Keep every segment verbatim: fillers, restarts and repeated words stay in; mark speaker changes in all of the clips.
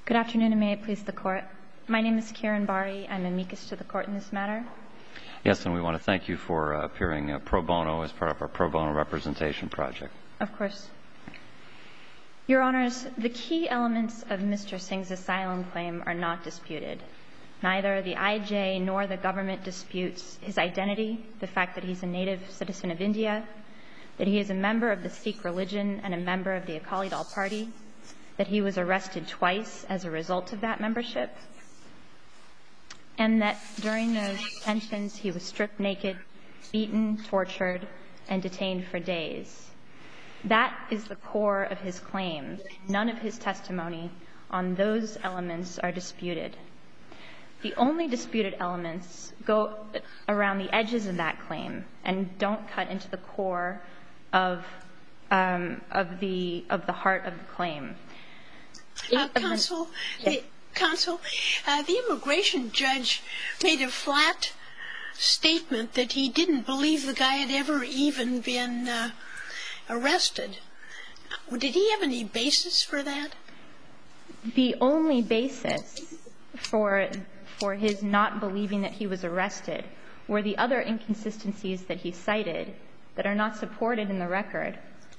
Speaker 1: Good afternoon, and may it please the Court. My name is Karen Bari. I'm amicus to the Court in this matter.
Speaker 2: Yes, and we want to thank you for uh, appearing uh, pro bono as part of our pro bono representation project.
Speaker 1: Of course. Your Honors, the key elements of Mister Singh's asylum claim are not disputed. Neither the I J nor the government disputes his identity, the fact that he's a native citizen of India, that he is a member of the Sikh religion and a member of the Akali Dal Party, that he was arrested twice as a result of that membership, and that during those detentions he was stripped naked, beaten, tortured, and detained for days. That is the core of his claim. None of his testimony on those elements are disputed. The only disputed elements go around the edges of that claim and don't cut into the core of um, of the of the heart of the claim.
Speaker 3: Uh, counsel, the, counsel, uh, the immigration judge made a flat statement that he didn't believe the guy had ever even been uh, arrested. Did he have any basis for that?
Speaker 1: The only basis for for his not believing that he was arrested were the other inconsistencies that he cited that are not supported in the record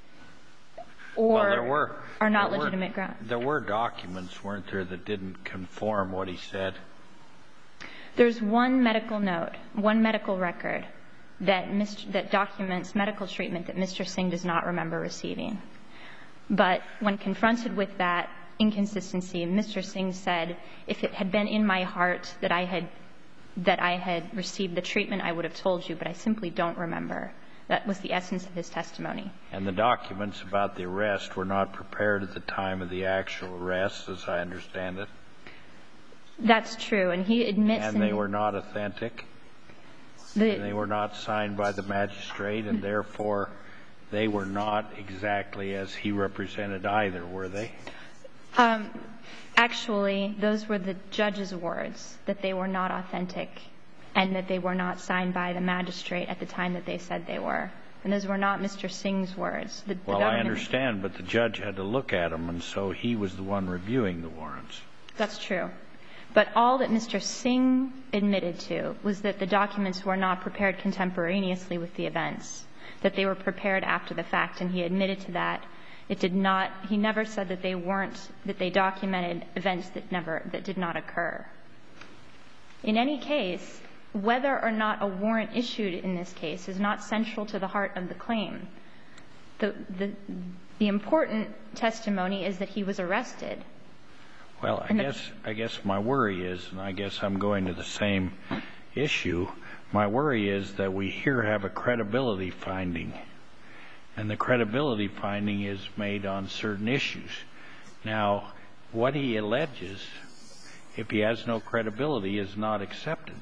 Speaker 1: or
Speaker 4: well, there were,
Speaker 1: are not
Speaker 4: there
Speaker 1: legitimate
Speaker 4: were,
Speaker 1: grounds.
Speaker 4: There were documents, weren't there, that didn't conform what he said?
Speaker 1: There's one medical note, one medical record that, Mister that documents medical treatment that Mister Singh does not remember receiving. But when confronted with that inconsistency, Mister Singh said, if it had been in my heart that I had that I had received the treatment, I would have told you, but I simply don't remember. That was the essence of his testimony.
Speaker 4: And the documents about the arrest were not prepared at the time of the actual arrest, as I understand it?
Speaker 1: That's true, and he admits...
Speaker 4: And they were not authentic?
Speaker 1: The,
Speaker 4: and they were not signed by the magistrate, and therefore they were not exactly as he represented either, were they?
Speaker 1: Um, actually, those were the judge's words, that they were not authentic and that they were not signed by the magistrate at the time that they said they were. And those were not Mister Singh's words. The, the
Speaker 4: well, I understand, but the judge had to look at them, and so he was the one reviewing the warrants.
Speaker 1: That's true. But all that Mister Singh admitted to was that the documents were not prepared contemporaneously with the events, that they were prepared after the fact, and he admitted to that. It did not, he never said that they weren't, that they documented events that never, that did not occur. In any case, whether or not a warrant issued in this case is not central to the heart of the claim. The, the, the important testimony is that he was arrested.
Speaker 4: Well, I guess, I guess my worry is, and I guess I'm going to the same issue, my worry is that we here have a credibility finding. And the credibility finding is made on certain issues. Now, what he alleges, if he has no credibility, is not accepted.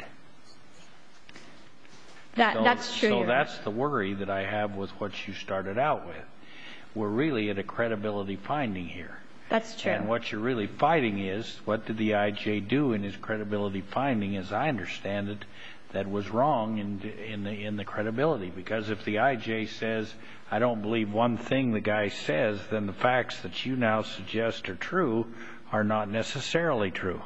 Speaker 1: That,
Speaker 4: so,
Speaker 1: that's true.
Speaker 4: So that's the worry that I have with what you started out with. We're really at a credibility finding here.
Speaker 1: That's true.
Speaker 4: And what you're really fighting is, what did the I J do in his credibility finding, as I understand it, that was wrong in, in, the, in the credibility? Because if the I J says, I don't believe one thing the guy says, then the facts that you now suggest are true are not necessarily true.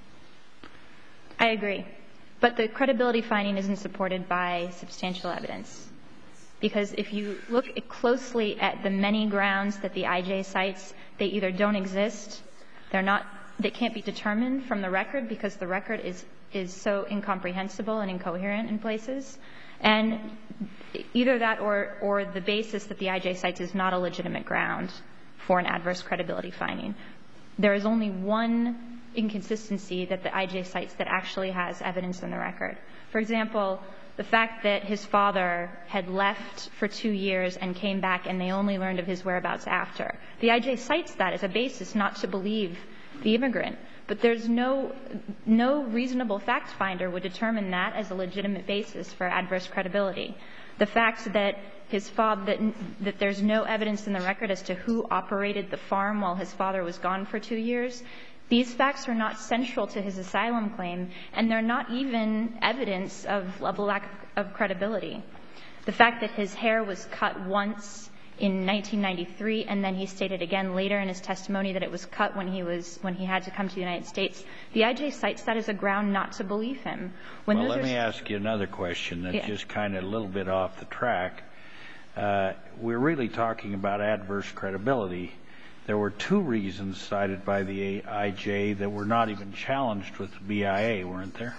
Speaker 1: I agree. But the credibility finding isn't supported by substantial evidence. Because if you look closely at the many grounds that the I J cites, they either don't exist, they're not, they can't be determined from the record because the record is, is so incomprehensible and incoherent in places. And either that or, or the basis that the I J cites is not a legitimate ground for an adverse credibility finding. There is only one inconsistency that the I J cites that actually has evidence in the record. For example, the fact that his father had left for two years and came back and they only learned of his whereabouts after. The I J cites that as a basis not to believe the immigrant. But there's no, no reasonable fact finder would determine that as a legitimate basis for adverse credibility. The fact that his father, that, that there's no evidence in the record as to who operated the farm while his father was gone for two years, these facts are not central to his asylum claim, and they're not even evidence of, of a lack of credibility. The fact that his hair was cut once in nineteen ninety-three, and then he stated again later in his testimony that it was cut when he was when he had to come to the United States. The I J cites that as a ground not to believe him. When
Speaker 4: well,
Speaker 1: those
Speaker 4: let
Speaker 1: are
Speaker 4: me ask you another question that's
Speaker 1: yeah.
Speaker 4: just kind of a little bit off the track. Uh, we're really talking about adverse credibility. There were two reasons cited by the I J that were not even challenged with the B I A, weren't there?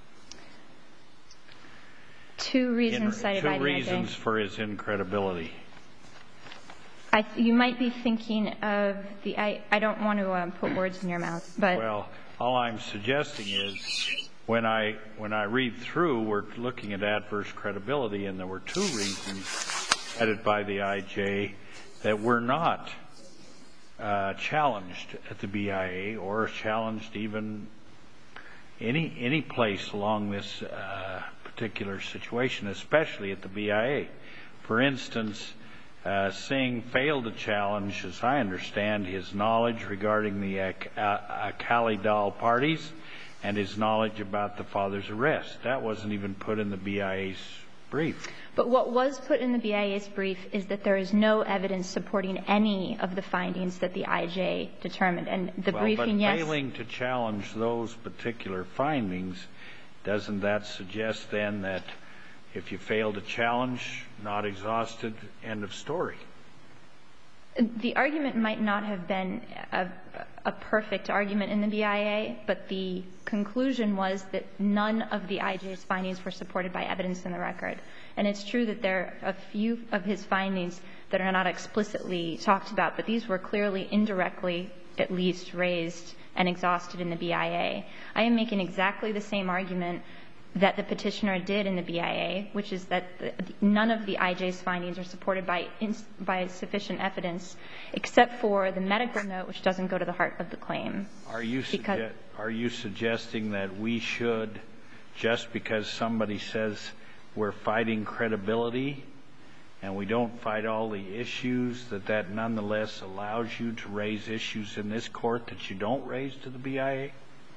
Speaker 1: Two reasons
Speaker 4: In,
Speaker 1: cited
Speaker 4: two
Speaker 1: by the I J.
Speaker 4: Two reasons for his incredibility.
Speaker 1: I th- you might be thinking of the I, I don't want to um, put words in your mouth, but
Speaker 4: well, all I'm suggesting is when I when I read through, we're looking at adverse credibility, and there were two reasons cited by the I J that were not uh, challenged at the B I A or challenged even any any place along this uh, particular situation, especially at the B I A. For instance, uh, Singh failed to challenge, as I understand, his knowledge regarding the Ak- uh, Akali Dal parties and his knowledge about the father's arrest. That wasn't even put in the B I A's brief.
Speaker 1: But what was put in the B I A's brief is that there is no evidence supporting any of the findings that the I J determined. And the
Speaker 4: well,
Speaker 1: briefing,
Speaker 4: but
Speaker 1: yes.
Speaker 4: failing to challenge those particular findings, doesn't that suggest then that if you fail to challenge, not exhausted, end of story?
Speaker 1: The argument might not have been a, a perfect argument in the B I A, but the conclusion was that none of the I J's findings were supported by evidence in the record. And it's true that there are a few of his findings that are not explicitly talked about, but these were clearly indirectly at least raised and exhausted in the B I A. I am making exactly the same argument that the petitioner did in the B I A, which is that the, none of the I J's findings are supported by, by sufficient evidence, except for the medical note, which doesn't go to the heart of the claim.
Speaker 4: Are you, suge- are you suggesting that we should, just because somebody says we're fighting credibility and we don't fight all the issues, that that nonetheless allows you to raise issues in this court that you don't raise to the B I A?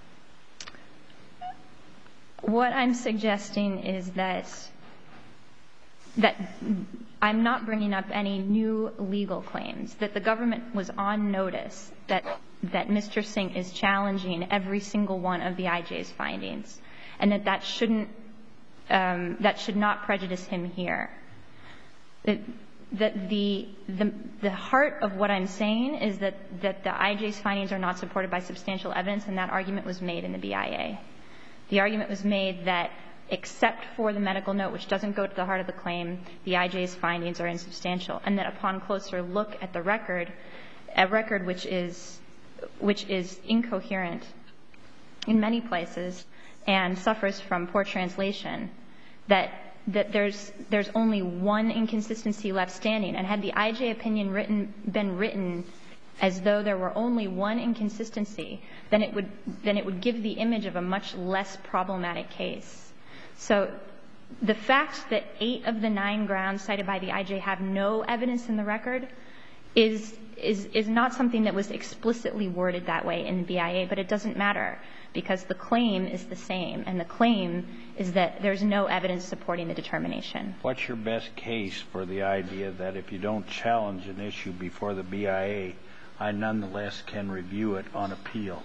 Speaker 1: What I'm suggesting is that that I'm not bringing up any new legal claims, that the government was on notice that that Mister Singh is challenging every single one of the I J's findings, and that that shouldn't um, that should not prejudice him here. That, that the, the the heart of what I'm saying is that that the I J's findings are not supported by substantial evidence, and that argument was made in the B I A. The argument was made that except for the medical note, which doesn't go to the heart of the claim, the I J's findings are insubstantial, and that upon closer look at the record, a record which is which is incoherent in many places and suffers from poor translation, that that there's there's only one inconsistency left standing. And had the I J opinion written been written as though there were only one inconsistency, then it would then it would give the image of a much less problematic case. So the fact that eight of the nine grounds cited by the I J have no evidence in the record is is is not something that was explicitly worded that way in the B I A, but it doesn't matter because the claim is the same, and the claim is that there's no evidence supporting the determination.
Speaker 4: What's your best case for the idea that if you don't challenge an issue before the B I A, I nonetheless can review it on appeal?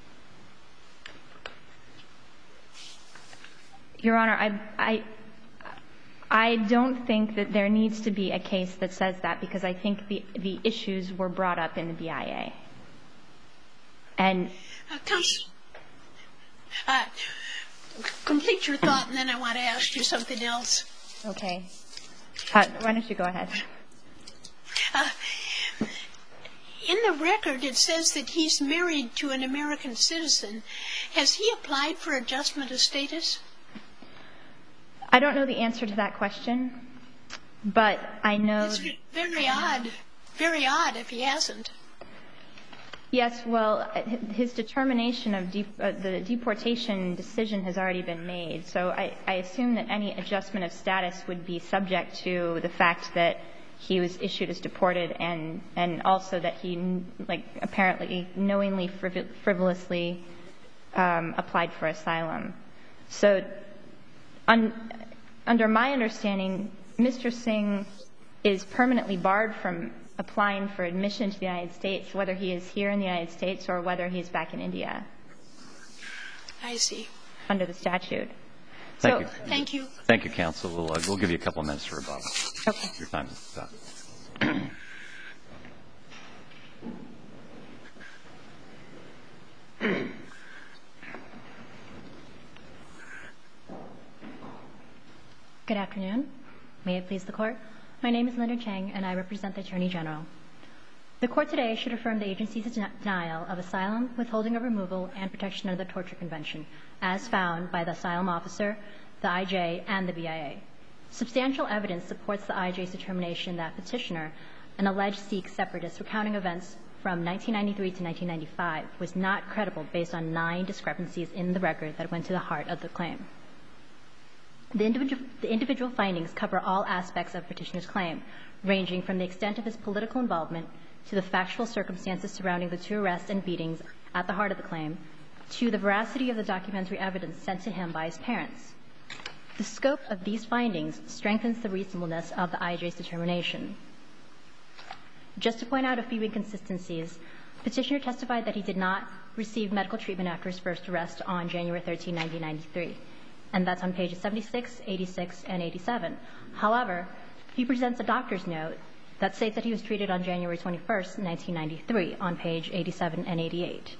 Speaker 1: Your Honor, I, I, I don't think that there needs to be a case that says that, because I think the, the issues were brought up in the B I A. And
Speaker 3: uh, Counsel, uh, complete your thought, and then I want to ask you something else.
Speaker 1: Okay. Uh, why don't you go ahead?
Speaker 3: Uh, In the record, it says that he's married to an American citizen. Has he applied for adjustment of status?
Speaker 1: I don't know the answer to that question, but I know...
Speaker 3: It's very odd. Very odd if he hasn't.
Speaker 1: Yes, well, his determination of de- uh, the deportation decision has already been made, so I, I assume that any adjustment of status would be subject to the fact that he was issued as deported, and and also that he, like, apparently knowingly friv- frivolously um, applied for asylum. So un- under my understanding, Mister Singh is permanently barred from applying for admission to the United States, whether he is here in the United States or whether he is back in India.
Speaker 3: I see.
Speaker 1: Under the statute.
Speaker 2: Thank
Speaker 1: so,
Speaker 2: you.
Speaker 3: Thank you.
Speaker 2: Thank you, counsel. We'll, uh, we'll give you a couple of minutes for rebuttal.
Speaker 1: Okay.
Speaker 2: Your time is up.
Speaker 5: Good afternoon. May it please the Court. My name is Linda Chang, and I represent the Attorney General. The Court today should affirm the agency's denial of asylum, withholding of removal, and protection under the Torture Convention, as found by the asylum officer, the I J, and the B I A. Substantial evidence supports the I J's determination that Petitioner, an alleged Sikh separatist recounting events from nineteen ninety-three to nineteen ninety-five, was not credible based on nine discrepancies in the record that went to the heart of the claim. The individual, the individual findings cover all aspects of Petitioner's claim, ranging from the extent of his political involvement to the factual circumstances surrounding the two arrests and beatings at the heart of the claim, to the veracity of the documentary evidence sent to him by his parents. The scope of these findings strengthens the reasonableness of the I J's determination. Just to point out a few inconsistencies, Petitioner testified that he did not receive medical treatment after his first arrest on January thirteenth, nineteen ninety-three, and that's on pages seventy-six, eighty-six, and eighty-seven. However, he presents a doctor's note that states that he was treated on January twenty-first, nineteen ninety-three, on page eighty-seven and eighty-eight.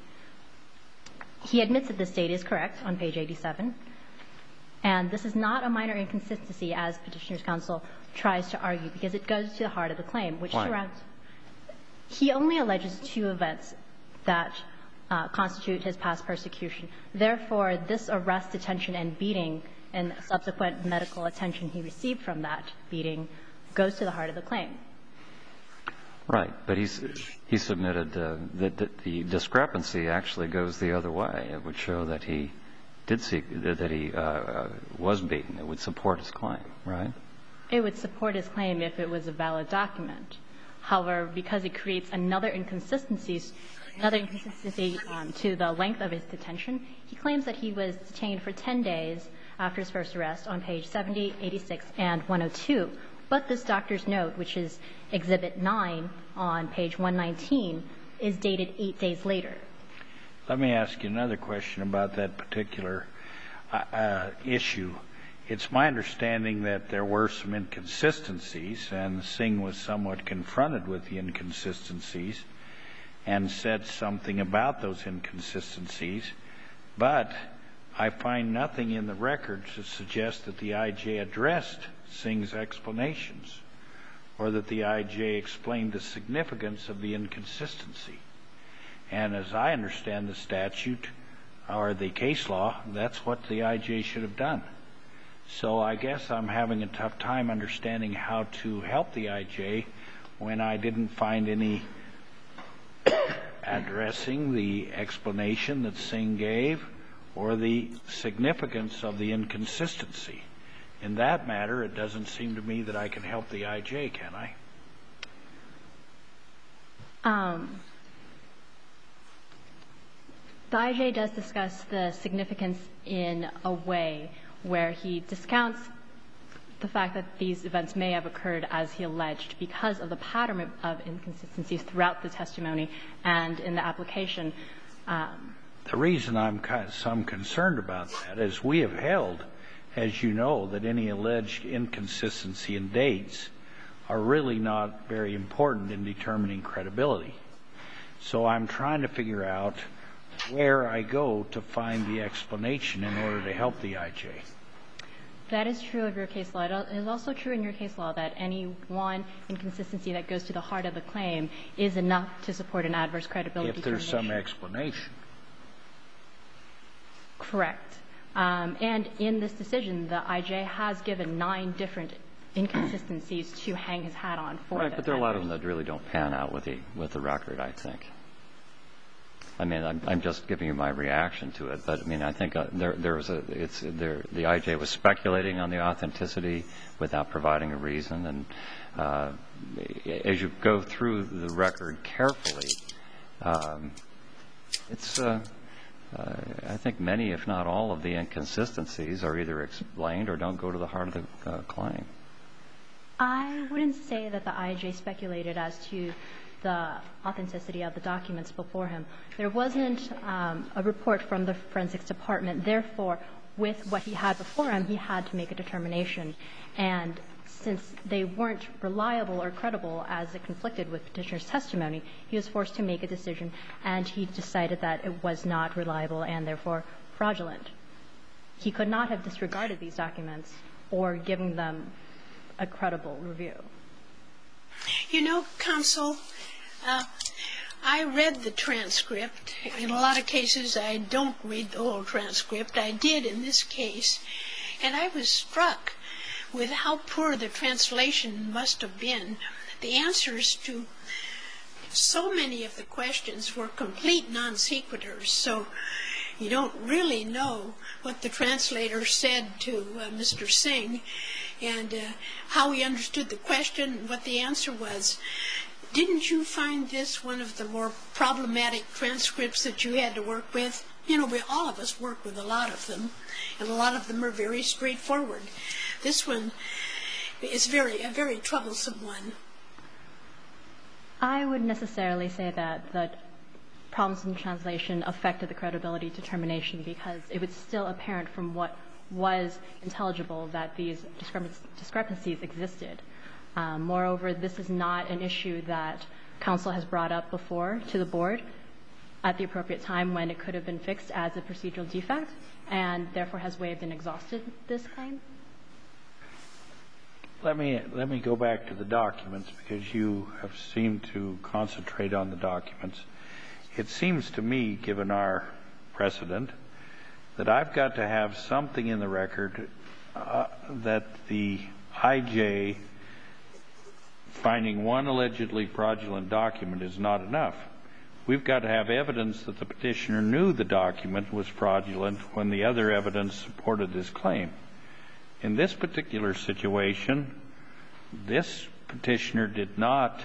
Speaker 5: He admits that this date is correct on page eighty-seven, and this is not a minor inconsistency, as Petitioner's counsel tries to argue, because it goes to the heart of the claim, which
Speaker 2: Why?
Speaker 5: surrounds – he only alleges two events that uh, constitute his past persecution. Therefore, this arrest, detention, and beating and subsequent medical attention he received from that beating goes to the heart of the claim.
Speaker 2: Right, but he's, he submitted uh, that, that the discrepancy actually goes the other way. It would show that he did see that he uh, was beaten. It would support his claim, right?
Speaker 5: It would support his claim if it was a valid document. However, because it creates another inconsistency, another inconsistency um, to the length of his detention, he claims that he was detained for ten days after his first arrest on page seventy, eighty-six, and one oh two. But this doctor's note, which is Exhibit nine on page one nineteen, is dated eight days later.
Speaker 4: Let me ask you another question about that particular uh, issue. It's my understanding that there were some inconsistencies, and Singh was somewhat confronted with the inconsistencies and said something about those inconsistencies, but I find nothing in the record to suggest that the I J addressed Singh's explanations or that the I J explained the significance of the inconsistency. And as I understand the statute or the case law, that's what the I J should have done. So I guess I'm having a tough time understanding how to help the I J when I didn't find any addressing the explanation that Singh gave or the significance of the inconsistency. In that matter, it doesn't seem to me that I can help the I J, can I?
Speaker 5: Um, the I J does discuss the significance in a way where he discounts the fact that these events may have occurred as he alleged because of the pattern of inconsistencies throughout the testimony and in the application. Um,
Speaker 4: the reason I'm some concerned about that is we have held, as you know, that any alleged inconsistency in dates are really not very important in determining credibility. So I'm trying to figure out where I go to find the explanation in order to help the I J.
Speaker 5: That is true of your case law. It is also true in your case law that any one inconsistency that goes to the heart of the claim is enough to support an adverse credibility
Speaker 4: if there's
Speaker 5: determination.
Speaker 4: some explanation.
Speaker 5: Correct. Um, and in this decision, the I J has given nine different inconsistencies to hang his hat on for
Speaker 2: right,
Speaker 5: the
Speaker 2: but there are a lot of them that really don't pan out with the with the record, I think. I mean, I'm, I'm just giving you my reaction to it, but I mean, I think uh, there there was a it's there the I J was speculating on the authenticity without providing a reason, and uh, as you go through the record carefully, um, it's uh, uh, I think many, if not all, of the inconsistencies are either explained or don't go to the heart of the uh, claim.
Speaker 5: I wouldn't say that the I J speculated as to the authenticity of the documents before him. There wasn't um, a report from the forensics department. Therefore, with what he had before him, he had to make a determination. And since they weren't reliable or credible as it conflicted with Petitioner's testimony, he was forced to make a decision, and he decided that it was not reliable and therefore fraudulent. He could not have disregarded these documents or given them a credible review.
Speaker 3: You know, counsel, uh, I read the transcript. In a lot of cases, I don't read the whole transcript. I did in this case, and I was struck with how poor the translation must have been. The answers to so many of the questions were complete non sequiturs, so you don't really know what the translator said to uh, Mister Singh and uh, how he understood the question and what the answer was. Didn't you find this one of the more problematic transcripts that you had to work with? You know, we, all of us work with a lot of them, and a lot of them are very straightforward. This one is very a very troublesome one.
Speaker 5: I wouldn't necessarily say that the problems in translation affected the credibility determination, because it was still apparent from what was intelligible that these discrepancies existed. Um, moreover, this is not an issue that counsel has brought up before to the board at the appropriate time when it could have been fixed as a procedural defect, and therefore has waived and exhausted this claim.
Speaker 4: Let me let me go back to the documents, because you have seemed to concentrate on the documents. It seems to me, given our precedent, that I've got to have something in the record uh, that the I J finding one allegedly fraudulent document is not enough. We've got to have evidence that the petitioner knew the document was fraudulent when the other evidence supported this claim. In this particular situation, this petitioner did not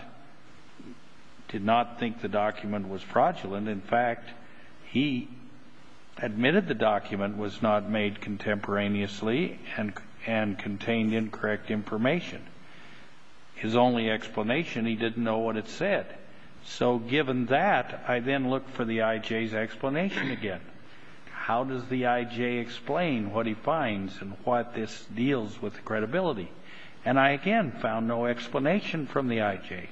Speaker 4: did not think the document was fraudulent. In fact, he admitted the document was not made contemporaneously and and contained incorrect information. His only explanation, he didn't know what it said. So given that, I then look for the I J's explanation again. How does the I J explain what he finds and what this deals with the credibility? And I again found no explanation from the I J.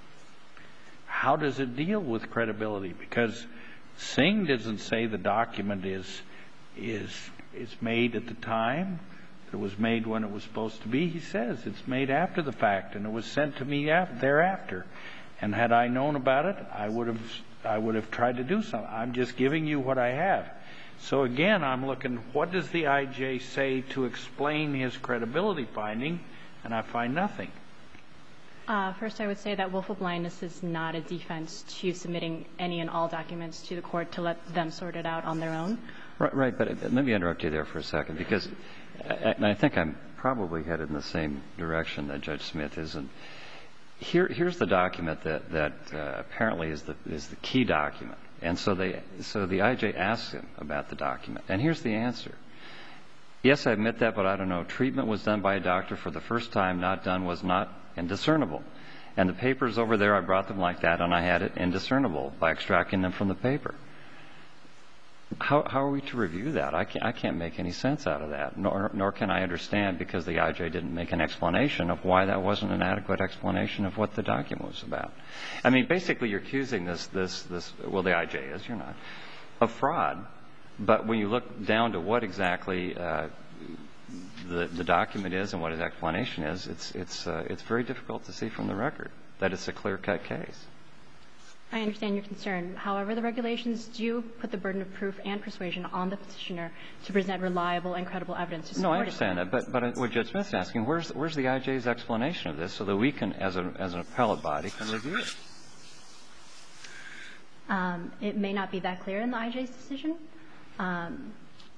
Speaker 4: How does it deal with credibility? Because Singh doesn't say the document is is is made at the time. It was made when it was supposed to be. He says it's made after the fact, and it was sent to me after, thereafter. And had I known about it, I would have I would have tried to do something. I'm just giving you what I have. So again, I'm looking, what does the I J say to explain his credibility finding? And I find nothing.
Speaker 5: Uh, first, I would say that willful blindness is not a defense to submitting any and all documents to the court to let them sort it out on their own.
Speaker 2: Right, right. But let me interrupt you there for a second, because I, I think I'm probably headed in the same direction that Judge Smith is. And here, here's the document that, that uh, apparently is the, is the key document. And so they, so the I J asks him about the document. And here's the answer. Yes, I admit that, but I don't know. Treatment was done by a doctor for the first time, not done was not indiscernible. And the papers over there, I brought them like that, and I had it indiscernible by extracting them from the paper. How, how are we to review that? I can't, I can't make any sense out of that, nor, nor can I understand, because the I J didn't make an explanation of why that wasn't an adequate explanation of what the document was about. I mean, basically, you're accusing this, this, this, well, the I J is, you're not, of fraud. But when you look down to what exactly uh, the, the document is and what his explanation is, it's, it's, uh, it's very difficult to see from the record that it's a clear-cut case.
Speaker 5: I understand your concern. However, the regulations do put the burden of proof and persuasion on the petitioner to present reliable and credible evidence to support it.
Speaker 2: No, I understand that. But, but what Judge Smith's asking, where's, where's the I J's explanation of this so that we can, as, a, as an appellate body, can review it?
Speaker 5: Um, it may not be that clear in the I J's decision. Um,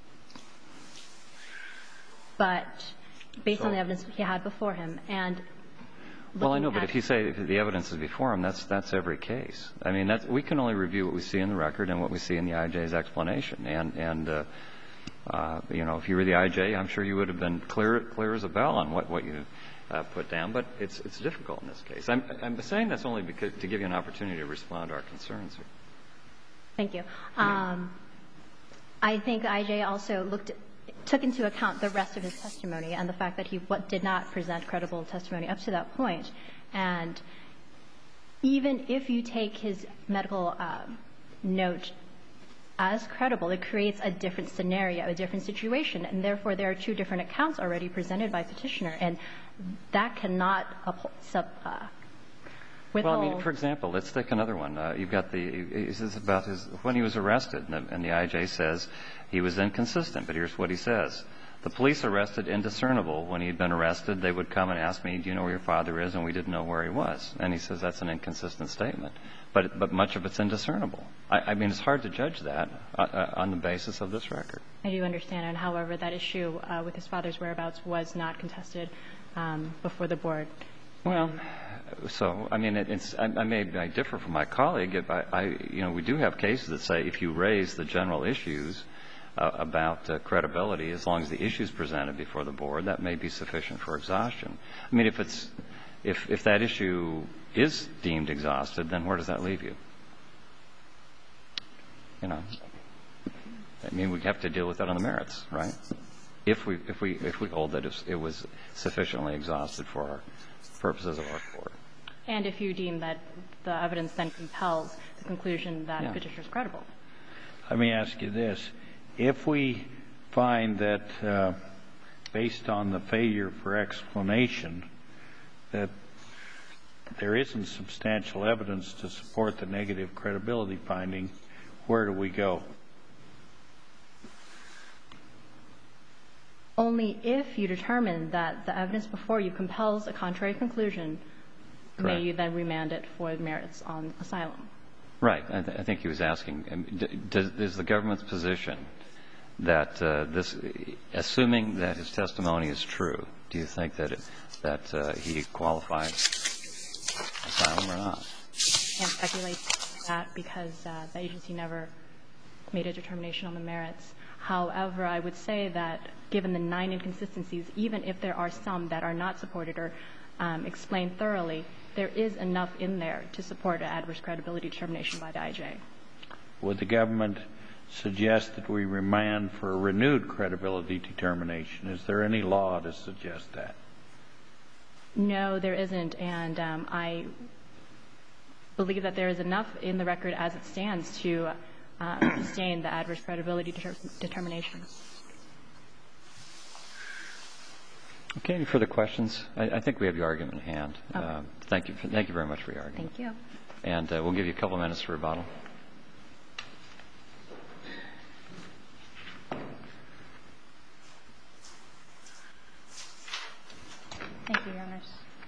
Speaker 5: but based
Speaker 2: so,
Speaker 5: on the evidence he had before him, and
Speaker 2: well, I know, but if you say if the evidence is before him, that's that's every case. I mean, that's, we can only review what we see in the record and what we see in the I J's explanation. And and uh, uh, you know, if you were the I J, I'm sure you would have been clear clear as a bell on what what you uh, put down. But it's it's difficult in this case. I'm, I'm saying that's only because, to give you an opportunity to respond to our concerns here.
Speaker 5: Thank you. Um, I think I J also looked at, took into account the rest of his testimony and the fact that he what, did not present credible testimony up to that point. And even if you take his medical um, note as credible, it creates a different scenario, a different situation, and therefore there are two different accounts already presented by petitioner, and that cannot uphold, sub, uh, withhold.
Speaker 2: Well, I mean, for example, let's take another one. Uh, you've got the, this is about his, when he was arrested, and the, and the I J says he was inconsistent, but here's what he says. The police arrested indiscernible. When he had been arrested, they would come and ask me, do you know where your father is? And we didn't know where he was. And he says that's an inconsistent statement. But, but much of it's indiscernible. I, I mean, it's hard to judge that uh, on the basis of this record.
Speaker 5: I do understand. And however, that issue uh, with his father's whereabouts was not contested um, before the board.
Speaker 2: Well, so, I mean, it, it's, I, I may I differ from my colleague. If I, I, you know, we do have cases that say if you raise the general issues uh, about uh, credibility, as long as the issues presented before the board, that may be sufficient for exhaustion. I mean, if it's, if, if that issue is deemed exhausted, then where does that leave you? You know, I mean, we have to deal with that on the merits, right? If we, if we, if we hold that it was sufficiently exhausted for our purposes of our court.
Speaker 5: And if you deem that the evidence then compels the conclusion that
Speaker 2: yeah.
Speaker 5: petitioner is credible.
Speaker 4: Let me ask you this. If we find that, uh, based on the failure for explanation, that there isn't substantial evidence to support the negative credibility finding, where do we go?
Speaker 5: Only if you determine that the evidence before you compels a contrary conclusion,
Speaker 2: Correct.
Speaker 5: may you then remand it for merits on asylum.
Speaker 2: Right. I, th- I think he was asking, does, is the government's position that uh, this, assuming that his testimony is true, do you think that it, that uh, he qualifies asylum or not?
Speaker 5: I can't speculate that because uh, the agency never made a determination on the merits. However, I would say that given the nine inconsistencies, even if there are some that are not supported or um, explained thoroughly, there is enough in there to support an adverse credibility determination by the I J.
Speaker 4: Would the government suggest that we remand for a renewed credibility determination? Is there any law to suggest that?
Speaker 5: No, there isn't, and um, I believe that there is enough in the record as it stands to uh, sustain the adverse credibility deter- determination.
Speaker 2: Okay. Any further questions? I, I think we have your argument in hand.
Speaker 5: Okay.
Speaker 2: Uh, thank you. For, thank you very much for your argument.
Speaker 5: Thank you.
Speaker 2: And uh, we'll give you a couple minutes for rebuttal.
Speaker 1: Thank you, Your Honors.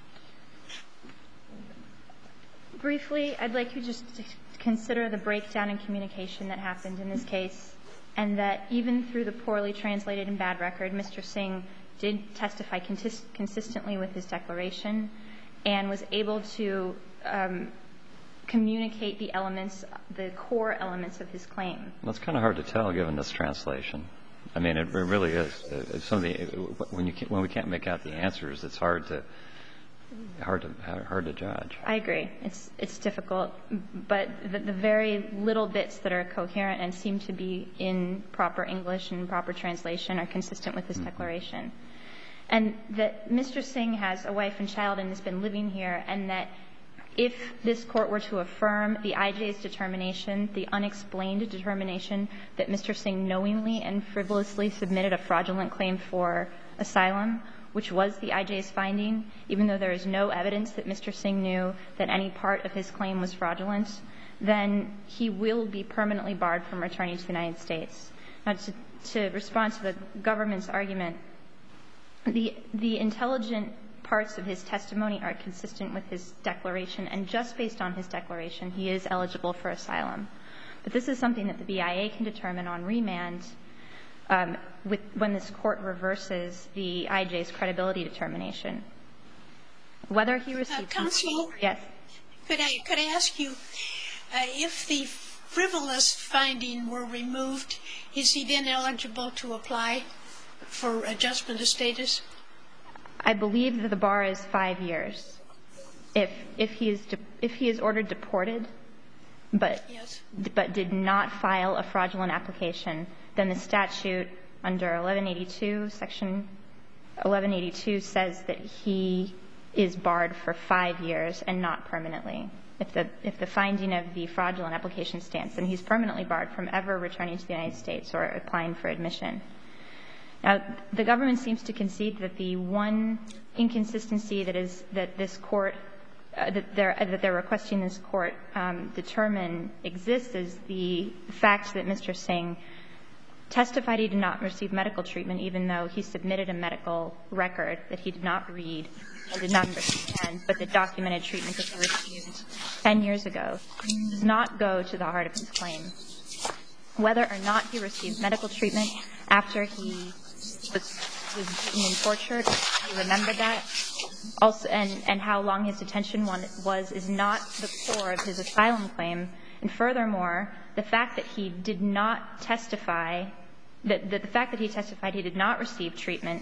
Speaker 1: Briefly, I'd like you just to consider the breakdown in communication that happened in this case, and that even through the poorly translated and bad record, Mister Singh did testify consist- consistently with his declaration and was able to um, communicate the elements, the core elements of his claim.
Speaker 2: Well, it's kind of hard to tell given this translation. I mean, it really is. It's some of the, when you can't, when we can't make out the answers, it's hard to hard to hard to judge.
Speaker 1: I agree. It's it's difficult, but the, the very little bits that are coherent and seem to be in proper English and proper translation are consistent with his mm-hmm. declaration. And that Mister Singh has a wife and child and has been living here, and that if this Court were to affirm the I J's determination, the unexplained determination that Mister Singh knowingly and frivolously submitted a fraudulent claim for asylum, which was the I J's finding, even though there is no evidence that Mister Singh knew that any part of his claim was fraudulent, then he will be permanently barred from returning to the United States. Now, to, to respond to the government's argument, the, the intelligent parts of his testimony are consistent with his declaration, and just based on his declaration, he is eligible for asylum. But this is something that the B I A can determine on remand um, with, when this Court reverses the I J's credibility determination. Whether he received...
Speaker 3: Uh, Counsel?
Speaker 1: Yes.
Speaker 3: Could I, could I ask you, uh, if the frivolous finding were removed, is he then eligible to apply for adjustment of status?
Speaker 1: I believe that the bar is five years. If if he is de- if he is ordered deported, but
Speaker 3: Yes.
Speaker 1: but did not file a fraudulent application, then the statute under eleven eighty-two, section eleven eighty-two, says that he is barred for five years and not permanently. If the if the finding of the fraudulent application stands, then he's permanently barred from ever returning to the United States or applying for admission. Now, the government seems to concede that the one inconsistency that is that this court uh, that they're that they're requesting this court um, determine exists is the fact that Mister Singh testified he did not receive medical treatment, even though he submitted a medical record that he did not read and did not understand, but the documented treatment that he received ten years ago does not go to the heart of his claim. Whether or not he received medical treatment after he was, was being tortured, he remembered that, also, and, and how long his detention was is not the core of his asylum claim. And furthermore, the fact that he did not testify, that, that the fact that he testified he did not receive treatment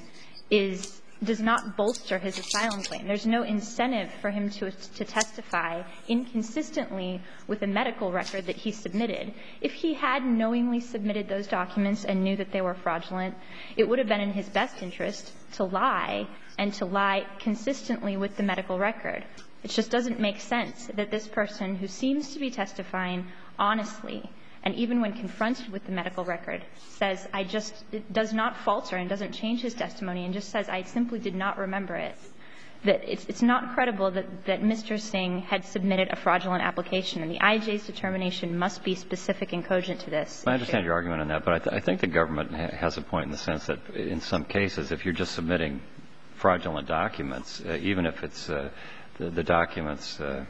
Speaker 1: is does not bolster his asylum claim. There's no incentive for him to, to testify inconsistently with a medical record that he submitted. If he had knowingly submitted those documents and knew that they were fraudulent, it would have been in his best interest to lie and to lie consistently with the medical record. It just doesn't make sense that this person who seems to be testifying honestly, and even when confronted with the medical record, says, I just, it does not falter and doesn't change his testimony and just says, I simply did not remember it. That it's, it's not credible that, that Mister Singh had submitted a fraudulent application, and the I J's determination must be specific and cogent to this.
Speaker 2: I understand your argument on that, but I, th- I think the government ha- has a point in the sense that in some cases, if you're just submitting fraudulent documents, uh, even if it's uh, the, the documents, uh,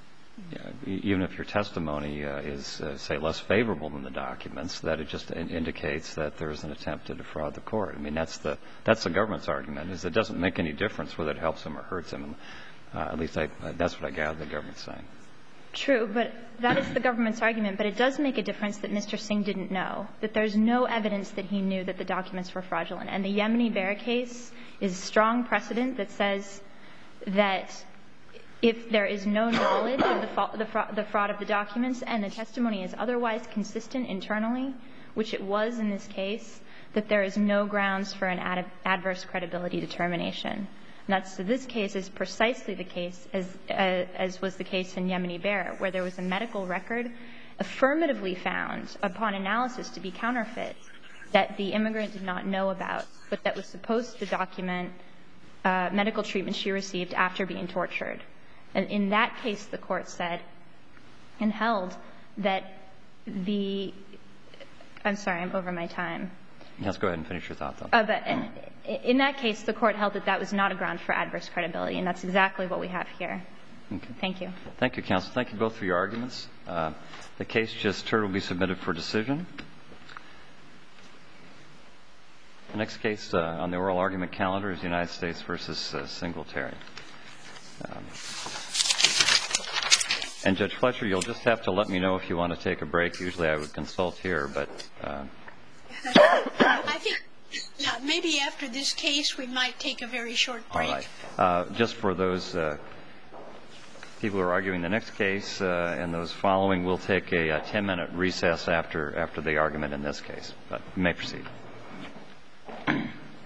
Speaker 2: even if your testimony uh, is, uh, say, less favorable than the documents, that it just in- indicates that there is an attempt to defraud the court. I mean, that's the that's the government's argument, is it doesn't make any difference whether it helps him or hurts him. Uh, at least I, that's what I gather the government's saying.
Speaker 1: True, but that is the government's argument. But it does make a difference that Mister Singh didn't know, that there's no evidence that he knew that the documents were fraudulent. And the Yemeni Bear case is strong precedent that says that if there is no knowledge of the, fa- the, fra- the fraud of the documents and the testimony is otherwise consistent internally, which it was in this case, that there is no grounds for an ad- adverse credibility determination. And that's, so this case is precisely the case as, uh, as was the case in Yemeni Bear, where there was a medical record affirmatively found upon analysis to be counterfeit that the immigrant did not know about, but that was supposed to document uh, medical treatment she received after being tortured. And in that case, the court said and held that the – I'm sorry, I'm over my time.
Speaker 2: Yes, go ahead and finish your thought, though.
Speaker 1: Uh, but in that case, the court held that that was not a ground for adverse credibility, and that's exactly what we have here.
Speaker 2: Okay.
Speaker 1: Thank you.
Speaker 2: Thank you, counsel. Thank you both for your arguments. Uh, the case just heard will be submitted for decision. The next case uh, on the oral argument calendar is United States versus uh, Singletary. Um, and Judge Fletcher, you'll just have to let me know if you want to take a break. Usually I would consult here, but uh,
Speaker 3: I think yeah, maybe after this case we might take a very short break.
Speaker 2: All right. Uh, just for those uh, people who are arguing the next case uh, and those following, we'll take a, a ten-minute recess after after the argument in this case. But you may proceed.